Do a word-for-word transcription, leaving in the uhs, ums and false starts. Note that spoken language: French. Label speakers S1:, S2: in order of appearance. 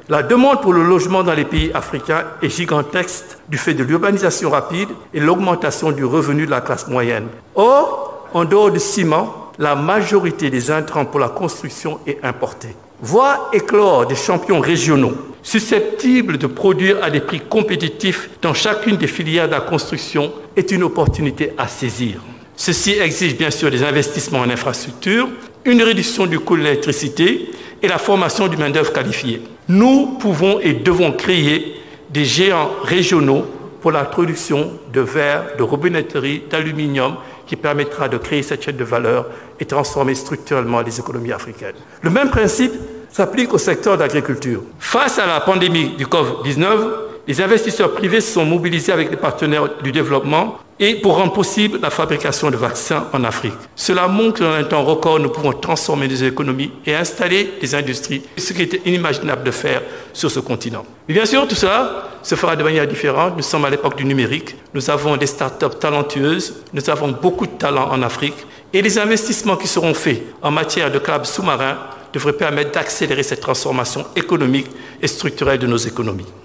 S1: La demande pour le logement dans les pays africains est gigantesque du fait de l'urbanisation rapide et l'augmentation du revenu de la classe moyenne. Or, en dehors du ciment, la majorité des intrants pour la construction est importée. Voir éclore des champions régionaux susceptibles de produire à des prix compétitifs dans chacune des filières de la construction est une opportunité à saisir. Ceci exige bien sûr des investissements en infrastructures, une réduction du coût de l'électricité et la formation du main-d'œuvre qualifiée. Nous pouvons et devons créer des géants régionaux pour la production de verre, de robinetterie, d'aluminium qui permettra de créer cette chaîne de valeur et transformer structurellement les économies africaines. Le même principe s'applique au secteur d'agriculture. Face à la pandémie du covid dix-neuf, les investisseurs privés se sont mobilisés avec les partenaires du développement et pour rendre possible la fabrication de vaccins en Afrique. Cela montre qu'en un temps record, nous pouvons transformer nos économies et installer des industries, ce qui était inimaginable de faire sur ce continent. Mais bien sûr, tout cela se fera de manière différente. Nous sommes à l'époque du numérique. Nous avons des start-up talentueuses. Nous avons beaucoup de talents en Afrique. Et les investissements qui seront faits en matière de câbles sous-marins devraient permettre d'accélérer cette transformation économique et structurelle de nos économies.